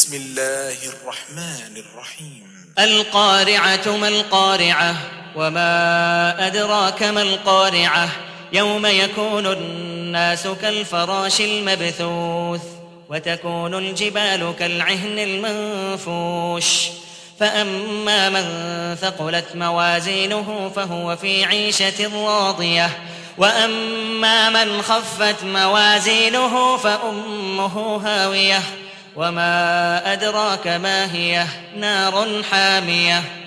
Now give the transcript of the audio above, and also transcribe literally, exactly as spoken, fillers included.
بسم الله الرحمن الرحيم القارعة ما القارعة وما أدراك ما القارعة يوم يكون الناس كالفراش المبثوث وتكون الجبال كالعهن المنفوش فأما من ثقلت موازينه فهو في عيشة راضية وأما من خفت موازينه فأمه هاوية وما أدراك ما هي نار حامية